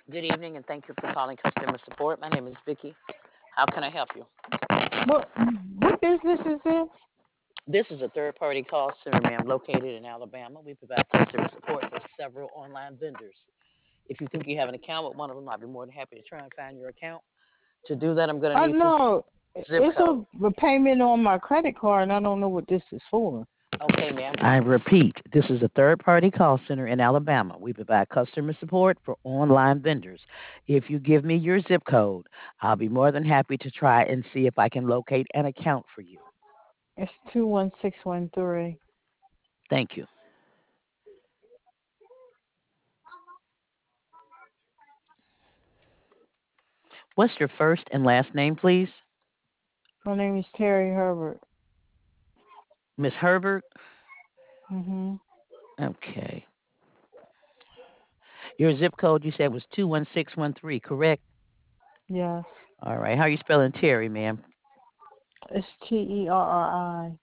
Good evening, and thank you for calling customer support. My name is Vicky. How can I help you? What business is this? This is a third-party call center, ma'am, located in Alabama. We provide customer support for several online vendors. If you think you have an account with one of them, I'd be more than happy to try and find your account. To do that, I'm going to need some No, zip it's code. a payment on my credit card, and I don't know what this is for. Okay, ma'am. I repeat, this is a third-party call center in Alabama. We provide customer support for online vendors. If you give me your zip code, I'll be more than happy to try and see if I can locate an account for you. It's 21613. Thank you. What's your first and last name, please? My name is Terry Herbert. Miss Herbert? Mhm. Okay. Your zip code you said was 21613, correct? Yes. All right. How are you spelling Terry, ma'am? It's Terri.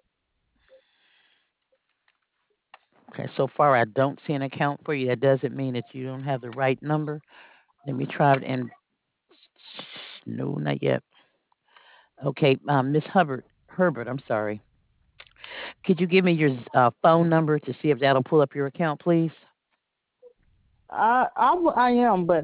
Okay, so far I don't see an account for you. That doesn't mean that you don't have the right number. Let me try it and no, not yet. Okay, Miss Herbert, I'm sorry. Could you give me your phone number to see if that'll pull up your account, please? I am, but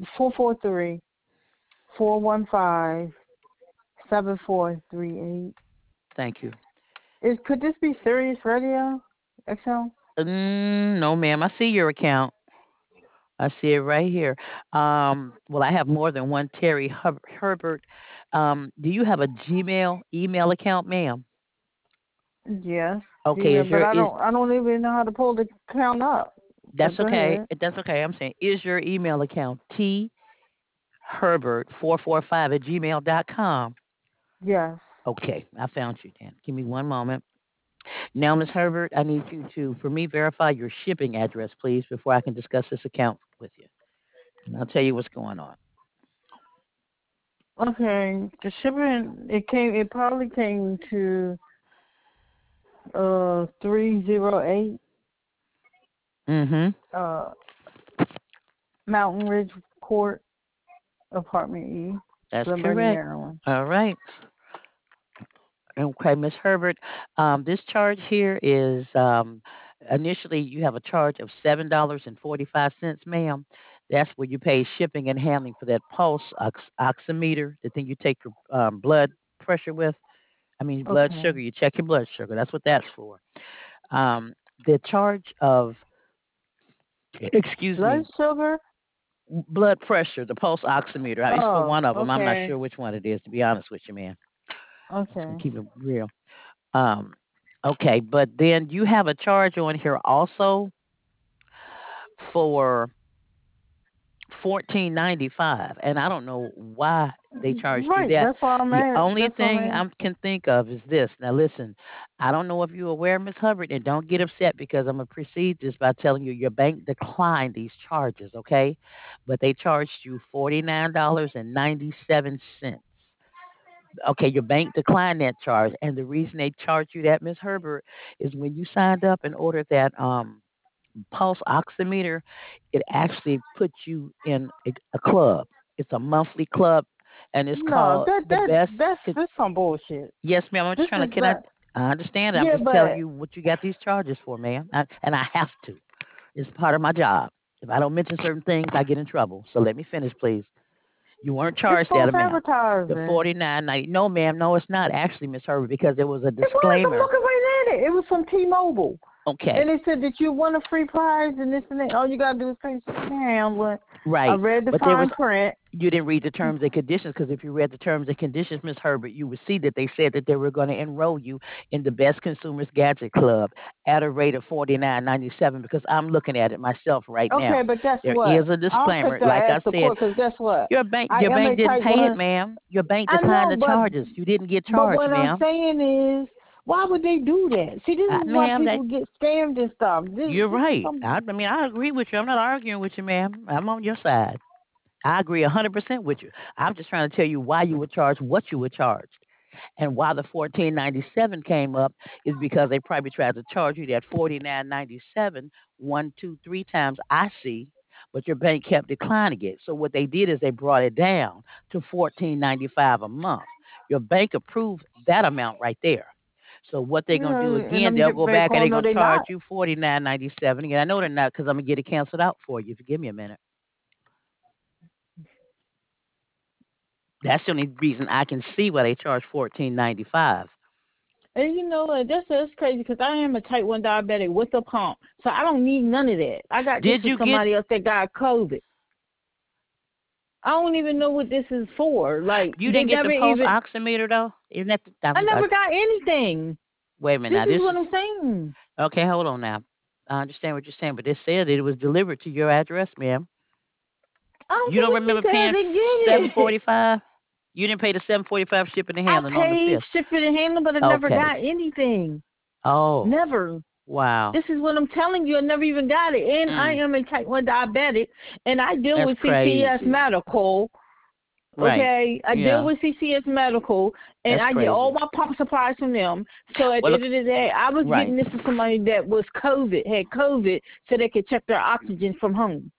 443-415-7438. Thank you. Could this be Sirius Radio XL? No, ma'am. I see your account. I see it right here. Well, I have more than one Terry Herbert. Do you have a Gmail email account, ma'am? Yes, Okay, Gmail, but I don't even know how to pull the account up. But that's go okay. ahead. That's okay. I'm saying, is your email account Herbert445 at gmail.com? Yes. Okay, I found you then. Give me one moment. Now, Miss Herbert, I need you to, for me, verify your shipping address, please, before I can discuss this account with you. And I'll tell you what's going on. Okay. The shipping it probably came to 308 Mm-hmm. uh Mountain Ridge Court, Apartment E, That's Glen Burnie, correct. Maryland. All right. Okay, Miss Herbert, this charge here is initially you have a charge of $7.45, ma'am. That's where you pay shipping and handling for that pulse oximeter, the thing you take your blood pressure with. I mean, blood sugar. Okay. You check your blood sugar. That's what that's for. Um, the charge of, excuse Blood me, sugar? blood pressure, the pulse oximeter. It's for Oh, one of them. I'm not okay. sure which one it is, to be honest with you, man. Just gonna Okay. keep it real. Um, okay, but then you have a charge on here also for 14.95, and I don't know why they charged you Right. that. That's why I'm The at. only That's why thing I'm I can think of is this. Now, listen, I don't know if you're aware, Miss Hubbard, and don't get upset because I'm gonna proceed this by telling you your bank declined these charges, okay? But they charged you $49.97. Okay, your bank declined that charge, and the reason they charged you that, Miss Herbert, is when you signed up and ordered that pulse oximeter, it actually puts you in a club. It's a monthly club, and it's No, called that the that best. that's this some bullshit. Yes, ma'am. I'm just This trying to. is Can I? that. I understand. I'm Yeah, just telling but you what you got these charges for, ma'am. And I have to. It's part of my job. If I don't mention certain things, I get in trouble. So let me finish, please. You weren't it's charged that false amount. The advertising. 49.90. No, ma'am. No, it's not actually, Miss Herbert, because there was a It was. I'm disclaimer. looking right at it. It was from T-Mobile. Okay. And it said that you won a free prize and this and that. All you gotta do is pay $6. I Right. read the But there was fine print. you didn't read the terms and conditions because if you read the terms and conditions, Miss Herbert, you would see that they said that they were going to enroll you in the Best Consumers Gadget Club at a rate of 49.97. Because I'm looking at it myself right Okay, now. but guess There what? is a I'll disclaimer. take that Like I ask the said, court because guess what? I your am bank a didn't type pay it, 1. ma'am. Your bank I declined know, the charges. You didn't get but charged, what I'm ma'am. saying is, why would they do that? See, this is why Ma'am, that people get scammed and stuff. you're This is right. some. I mean, I agree with you. I'm not arguing with you, ma'am. I'm on your side. I agree 100% with you. I'm just trying to tell you why you were charged, what you were charged. And why the 14.97 came up is because they probably tried to charge you that 49.97 1, 2, 3 times I see. but your bank kept declining it. So what they did is they brought it down to 14.95 a month. Your bank approved that amount right there. So what they're gonna do And again? them They'll get go back back and they're on, no, gonna they not. charge you 49.97. And I know they're not because I'm gonna get it canceled out for you. If you give me a minute, that's the only reason I can see why they charge 14.95. And you know what? That's crazy because I am a type 1 diabetic with a pump. So I don't need none of that. I got this Did for you get? somebody else that got COVID. I don't even know what this is for. Like, You they didn't get the never pulse even, oximeter though? Isn't that? I never got anything. Wait a minute. This Now is this what is I'm saying. okay. Hold on now. I understand what you're saying, but it said it was delivered to your address, ma'am. I don't You give don't a remember damn how paying they seven get it. forty five? You didn't pay the 7.45 shipping and I handling on the paid 5th. shipping and handling, but I never Okay. got anything. Oh, Never. wow. This is what I'm telling you. I never even got it. And I Mm, am a type 1 diabetic, and I deal that's with CCS crazy. Medical. Right. Okay, I deal Yeah, with CCS Medical, and that's I get all crazy. my pump supplies from them. So at Well, the look, end of the day, I was right. getting this to somebody that was COVID, had COVID, so they could check their oxygen from home,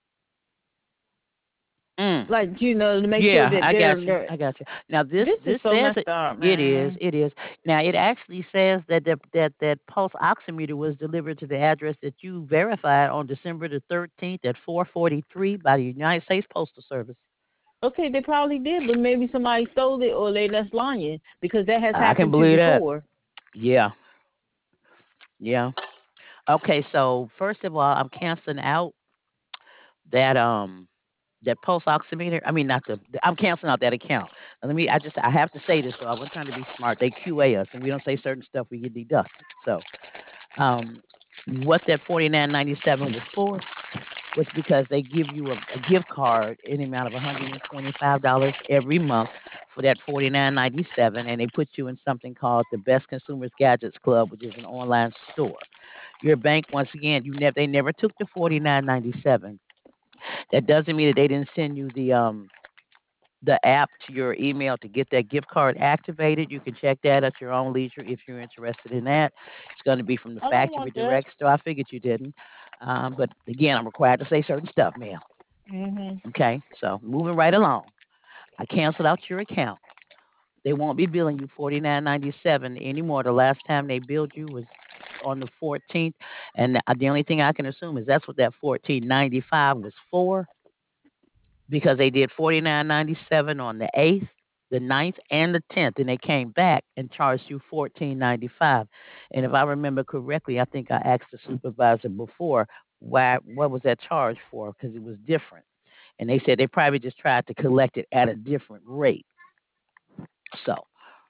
Mm. like to make sure Yeah, that I they're. got you. I got you. Now this This is this so says messed it. up, It is. man. It is. Now it actually says that that pulse oximeter was delivered to the address that you verified on December the 13th at 4:43 by the United States Postal Service. Okay, they probably did, but maybe somebody stole it or they left lying because that has I can happened too believe that. before. Yeah. Yeah. Okay. So first of all, I'm canceling out that that pulse oximeter. I mean, not I'm canceling out that account. Now, I have to say this though. I wasn't trying to be smart. They QA us, and we don't say certain stuff we get deducted. So um, what that 49.97 was for was because they give you a gift card in the amount of $125 every month for that 49.97, and they put you in something called the Best Consumers Gadgets Club, which is an online store. Your bank, once again, they never took the 49.97. That doesn't mean that they didn't send you the app to your email to get that gift card activated. You can check that at your own leisure if you're interested in that. It's going to be from the I don't factory want that. direct store. I figured you didn't. But again, I'm required to say certain stuff, ma'am. Mhm. Okay, so moving right along. I canceled out your account. They won't be billing you 49.97 anymore. The last time they billed you was on the 14th, and the only thing I can assume is that's what that 14.95 was for, because they did 49.97 on the 8th, the ninth, and the 10th, and they came back and charged you 14.95. And if I remember correctly, I think I asked the supervisor before what was that charge for, because it was different. And they said they probably just tried to collect it at a different rate. So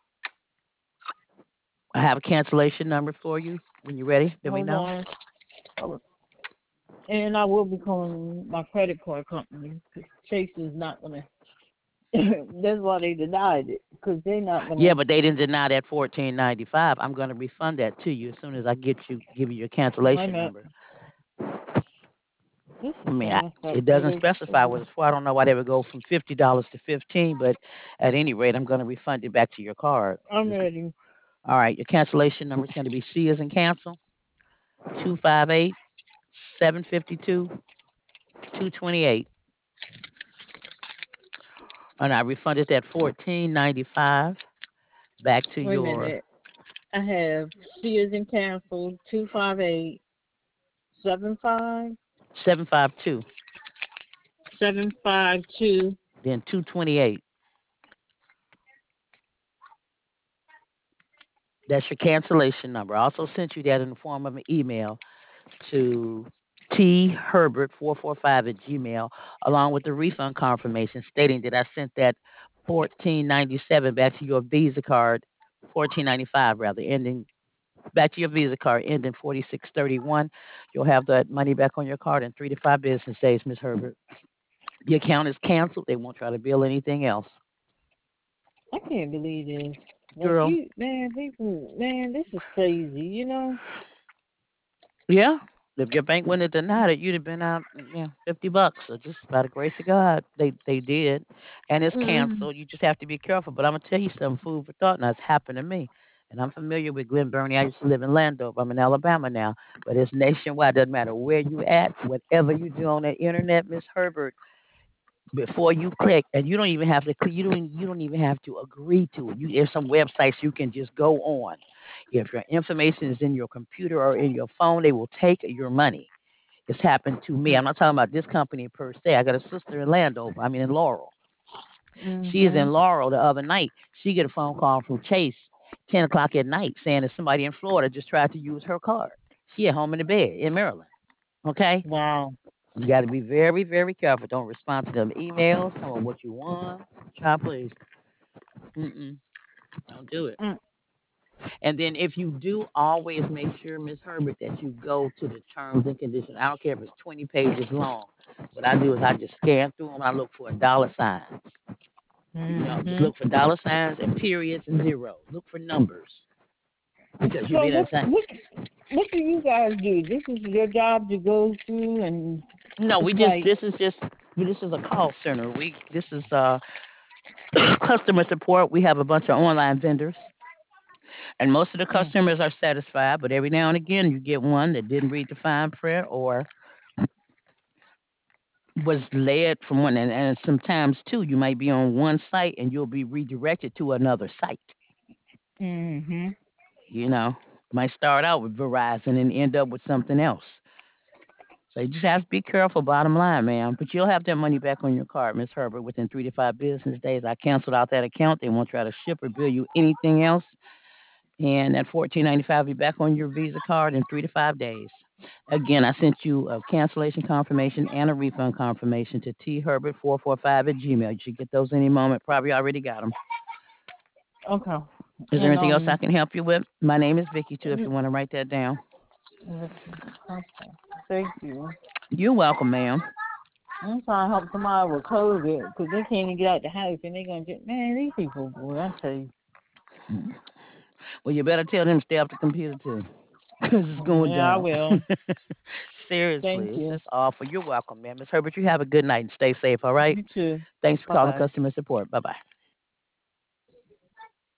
I have a cancellation number for you. When you're ready, let me Hold know. on. And I will be calling my credit card company because Chase is not gonna. That's why they denied it because they're not Yeah, gonna. but they didn't deny that 14.95. I'm going to refund that to you as soon as I give you your Wait a cancellation minute. number. This I is so mean, messed up. it doesn't specify what it's for. I don't know why they would go from $50 to 15, but at any rate, I'm going to refund it back to your card. I'm ready. All right, your cancellation number is going to be C as in cancel 258 752 228, and I refunded that 14.95 back to Wait a your minute. I have C is in cancel 258 752, 752. then 228. That's your cancellation number. I also sent you that in the form of an email to therbert445 at gmail, along with the refund confirmation stating that I sent that 14.97 back to your Visa card, 14.95 rather, ending back to your Visa card ending 4631. You'll have that money back on your card in 3 to 5 business days, Miss Herbert. The account is canceled. They won't try to bill anything else. I can't believe this. Like Girl, man, people, man, this is crazy. yeah. If your bank wouldn't have denied it, you'd have been out, $50. So just by the grace of God, they did, and it's Mm. canceled. You just have to be careful. But I'm gonna tell you something, food for thought. Now it's happened to me. And I'm familiar with Glen Burnie. I used to live in Landover. I'm in Alabama now, but it's nationwide. Doesn't matter where you at, whatever you do on the internet, Miss Herbert, before you click, and you don't even have to click, you don't even have to agree to it. There's some websites you can just go on. If your information is in your computer or in your phone, they will take your money. It's happened to me. I'm not talking about this company per se. I got a sister in Landover. I mean in Laurel. She is Mhm. in Laurel the other night. She get a phone call from Chase, 10 o'clock at night, saying that somebody in Florida just tried to use her card. She at home in the bed in Maryland. Okay? Wow. You got to be very, very careful. Don't respond to them emails. Tell them what you want. Child, please. Mm-mm. Don't do it. Mm. And then if you do, always make sure, Miss Herbert, that you go to the terms and conditions. I don't care if it's 20 pages long. What I do is I just scan through them. I look for dollar signs. Just Mhm. look for dollar signs and periods and zeros. Look for numbers because you'll So be able what to say, what do you guys do? This is your job to go through, and no, it's we just like, this is a call center. This is customer support. We have a bunch of online vendors, and most of the mm, customers are satisfied. But every now and again, you get one that didn't read the fine print or was led from one. And sometimes too, you might be on one site and you'll be redirected to another site. mhm. You know, might start out with Verizon and end up with something else. So you just have to be careful, bottom line, man. But you'll have that money back on your card, Miss Herbert, within 3 to 5 business days. I canceled out that account. They won't try to ship or bill you anything else. And that 14.95 will be back on your Visa card in 3 to 5 days. Again, I sent you a cancellation confirmation and a refund confirmation to therbert445 at gmail. You should get those any moment. Probably already got them. Okay. Is there And anything else I can help you with? My name is Vicky, too, if you want to write that down. okay. Thank you. You're welcome, ma'am. I'm trying to help somebody with COVID because they can't even get out the house, and they're gonna get, man, these people, boy, I tell you. Well, you better tell them to stay off the computer, too, because it's going Yeah, I down. will. Seriously, Thank it's you. just awful. You're welcome, man. Miss Herbert, you have a good night and stay safe, all right? You too. Thanks for Bye calling bye. customer support. Bye bye.